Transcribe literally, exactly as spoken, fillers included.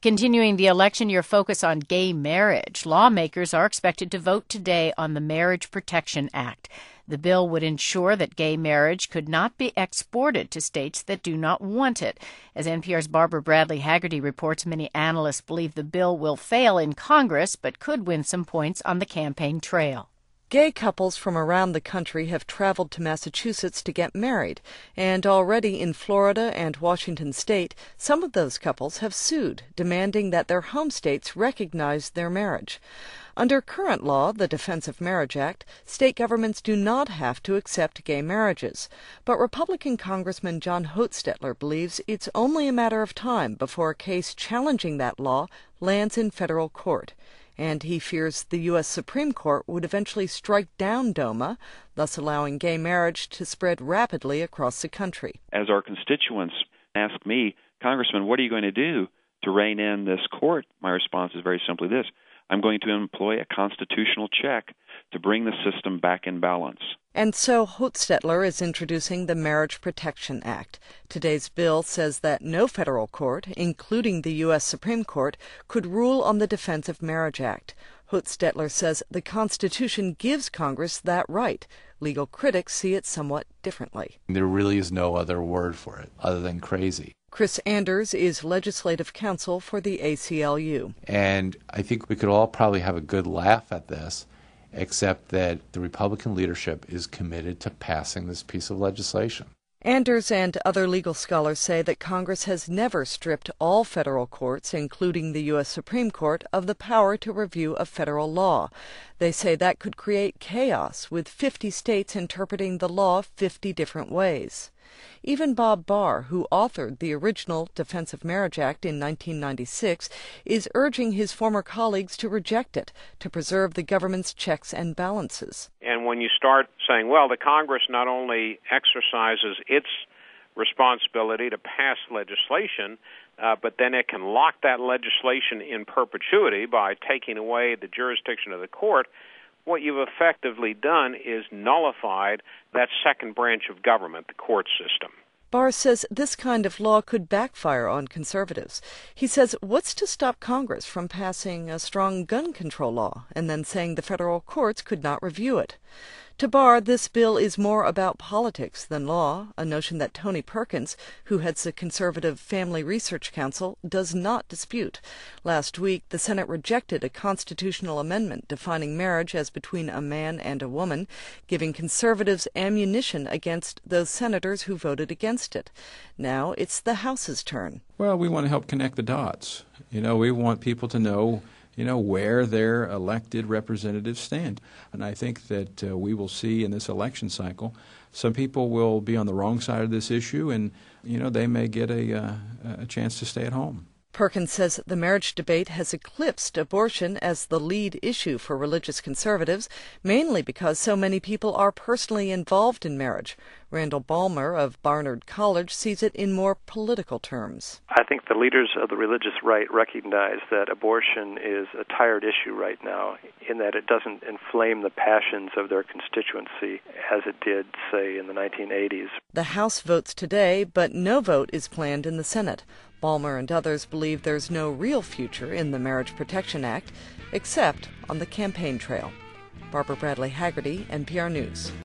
Continuing the election year focus on gay marriage, lawmakers are expected to vote today on the Marriage Protection Act. The bill would ensure that gay marriage could not be exported to states that do not want it. As N P R's Barbara Bradley Haggerty reports, many analysts believe the bill will fail in Congress but could win some points on the campaign trail. Gay couples from around the country have traveled to Massachusetts to get married, and already in Florida and Washington state, some of those couples have sued, demanding that their home states recognize their marriage. Under current law, the Defense of Marriage Act, state governments do not have to accept gay marriages. But Republican Congressman John Hochstetler believes it's only a matter of time before a case challenging that law lands in federal court. And he fears the U S Supreme Court would eventually strike down DOMA, thus allowing gay marriage to spread rapidly across the country. As our constituents ask me, Congressman, what are you going to do to rein in this court? My response is very simply this. I'm going to employ a constitutional check to bring the system back in balance. And so Hochstetler is introducing the Marriage Protection Act. Today's bill says that no federal court, including the U S Supreme Court, could rule on the Defense of Marriage Act. Hochstetler says the Constitution gives Congress that right. Legal critics see it somewhat differently. There really is no other word for it other than crazy. Chris Anders is legislative counsel for the A C L U. And I think we could all probably have a good laugh at this, except that the Republican leadership is committed to passing this piece of legislation. Anders and other legal scholars say that Congress has never stripped all federal courts, including the U S Supreme Court, of the power to review a federal law. They say that could create chaos, with fifty states interpreting the law fifty different ways. Even Bob Barr, who authored the original Defense of Marriage Act in nineteen ninety-six, is urging his former colleagues to reject it, to preserve the government's checks and balances. And when you start saying, well, the Congress not only exercises its responsibility to pass legislation, uh, but then it can lock that legislation in perpetuity by taking away the jurisdiction of the court, what you've effectively done is nullified that second branch of government, the court system. Barr says this kind of law could backfire on conservatives. He says, what's to stop Congress from passing a strong gun control law and then saying the federal courts could not review it? To Barr, this bill is more about politics than law, a notion that Tony Perkins, who heads the Conservative Family Research Council, does not dispute. Last week, the Senate rejected a constitutional amendment defining marriage as between a man and a woman, giving conservatives ammunition against those senators who voted against it. Now it's the House's turn. Well, we want to help connect the dots. You know, we want people to know you know, where their elected representatives stand. And I think that uh, we will see in this election cycle, some people will be on the wrong side of this issue, and, you know, they may get a, uh, a chance to stay at home. Perkins says the marriage debate has eclipsed abortion as the lead issue for religious conservatives, mainly because so many people are personally involved in marriage. Randall Balmer of Barnard College sees it in more political terms. I think the leaders of the religious right recognize that abortion is a tired issue right now, in that it doesn't inflame the passions of their constituency as it did, say, in the nineteen eighties. The House votes today, but no vote is planned in the Senate. Balmer and others believe there's no real future in the Marriage Protection Act, except on the campaign trail. Barbara Bradley Haggerty, N P R News.